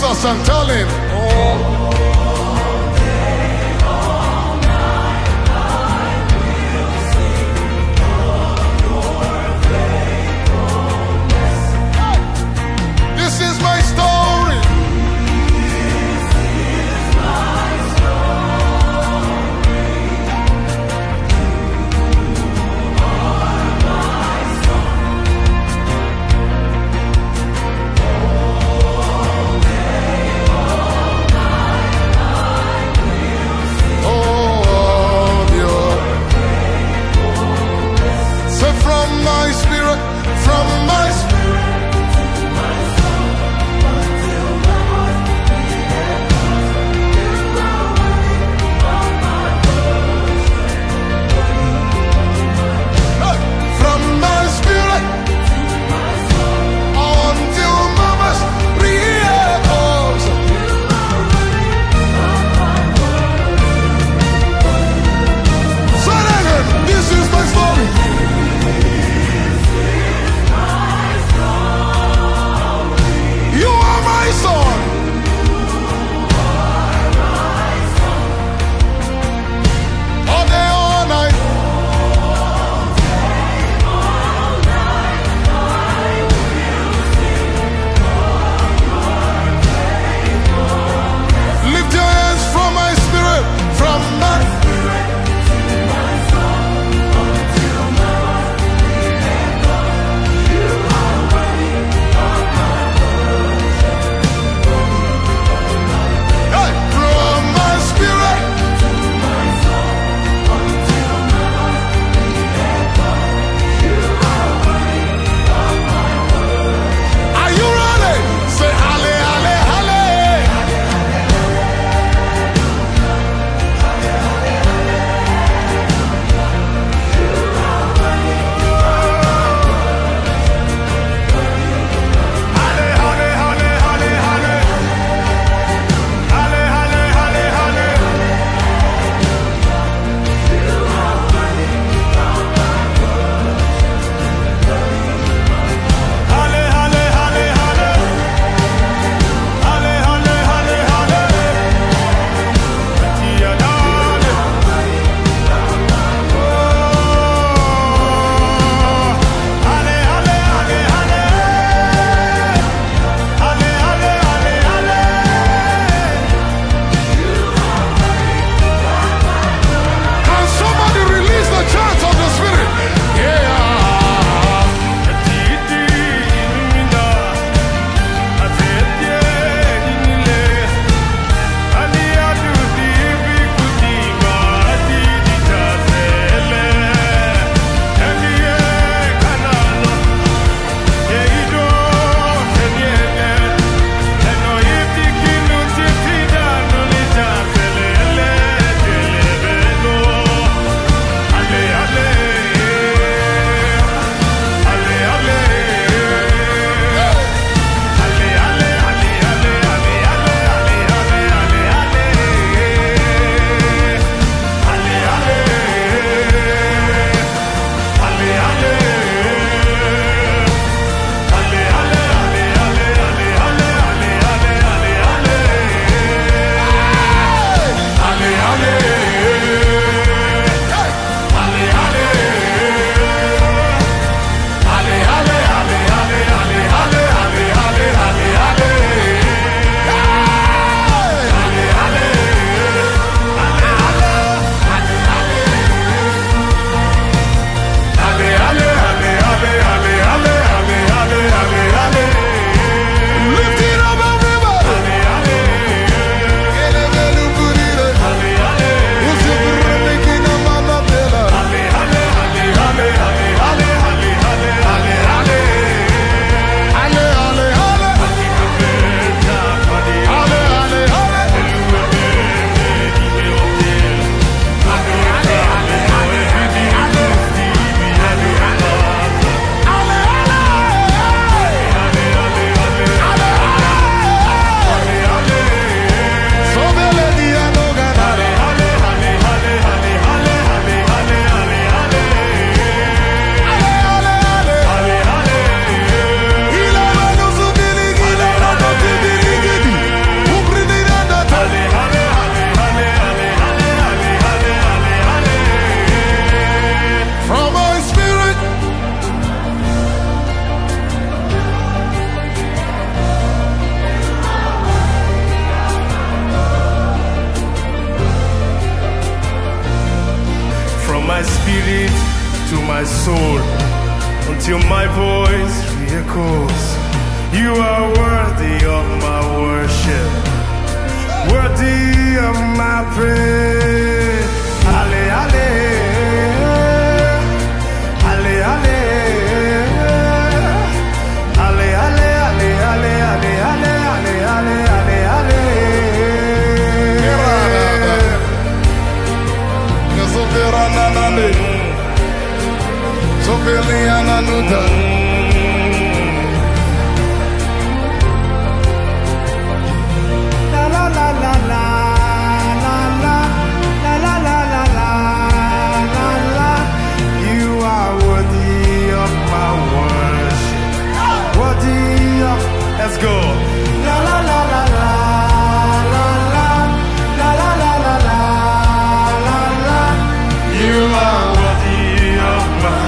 Jesus and tell him, oh. This is my story. to my soul until my voice re-echoes. You are worthy of my worship, worthy of my praise. Ale, ale, ale, ale, ale, ale, ale, ale, ale, ale, ale, ale, ale. Let's go. La la la la la la la la la la la la la la. You are worthy of my.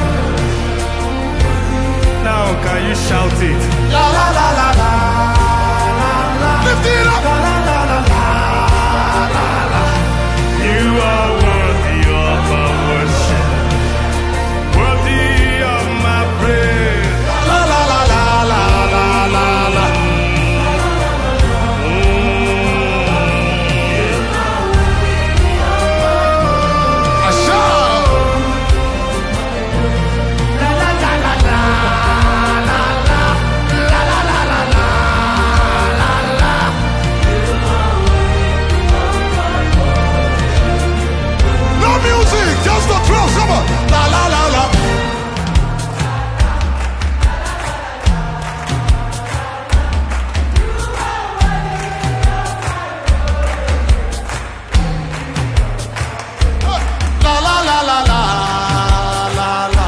Now can you shout it? La la la la la la la. Lift it up. La la la la la la la. You are worthy of my worship, worthy of my praise. La la la la la la la la. Just the thrill, come on. La la la la. La la la la la la la.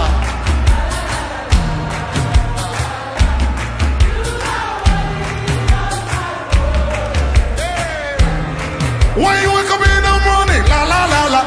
When you wake up in the morning, la la la la.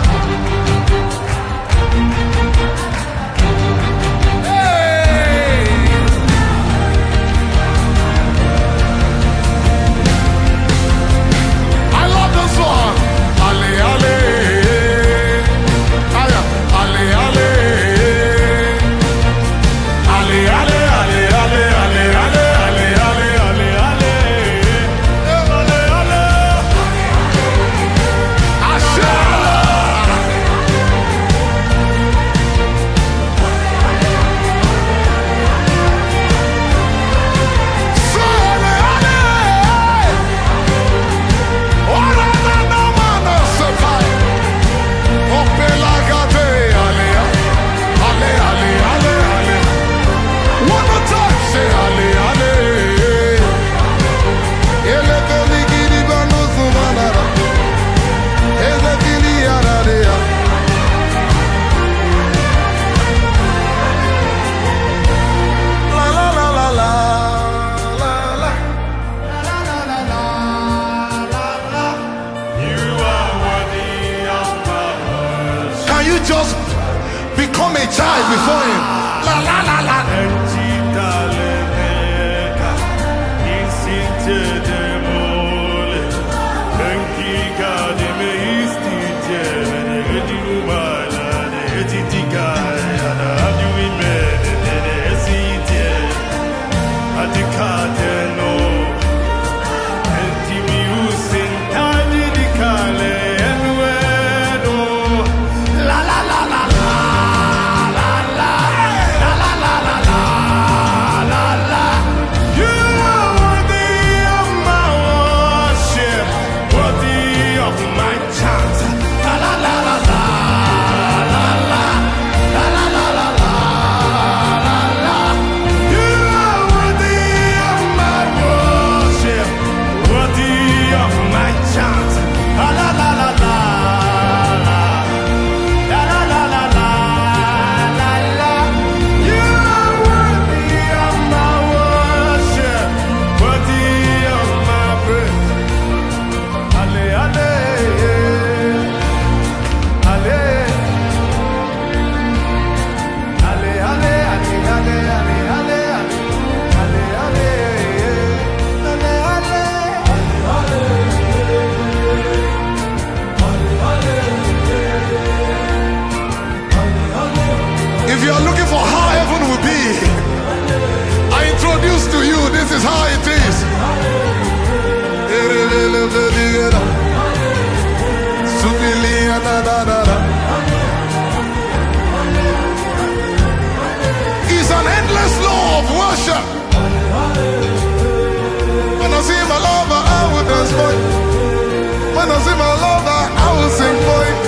Just become a child before him. La la la la. La la la la la. It's an endless law of worship. When I see my lover, I will dance for you. When I see my lover, I will sing for you.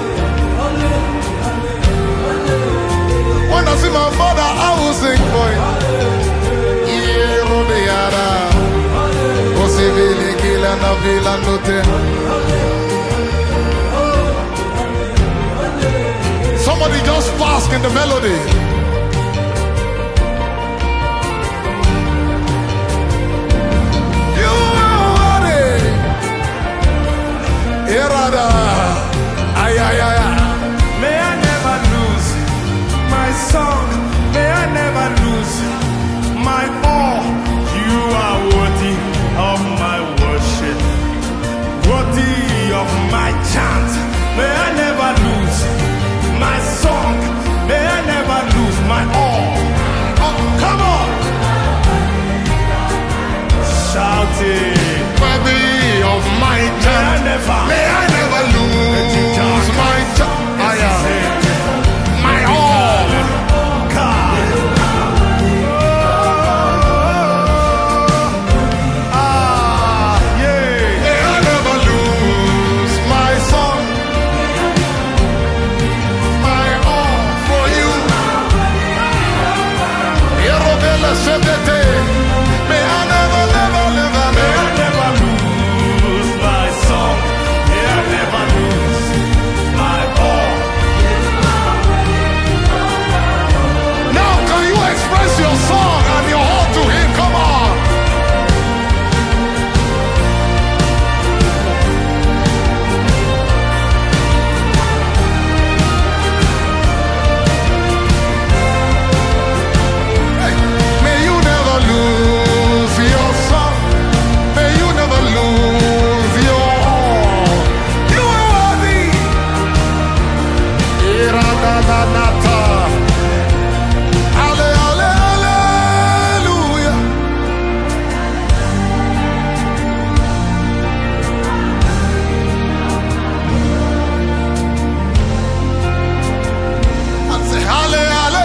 When I see my mother, I will sing for you. Yeah, Rodeada. Osivili kila na vila note. Somebody just bask in the melody. You are worthy. Irada. Ay, ay, ay, ay. May I never lose my song. May I never lose my all. You are worthy of my worship, worthy of my chant. May I never lose my song. May I never lose my all. Oh, come on, shout it. Worthy of my time. May I never lose my time. My all. May I never lose my song. My all for you. May I never, never, never, May I never. never lose my song. May I never lose my all. Now can you express your song and your heart to him? Come on. Hey, may you never lose your song. May you never lose your all. You are worthy. Ira-da-da-da-ta. Ale, ale, hallelujah. I say, ale, ale.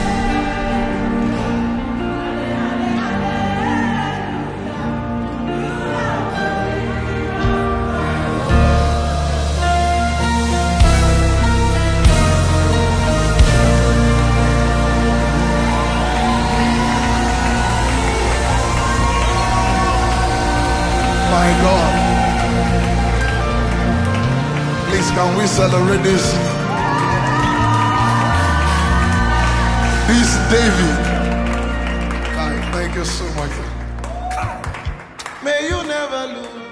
My God. Please, can we celebrate this? This David. Thank you so much. May you never lose.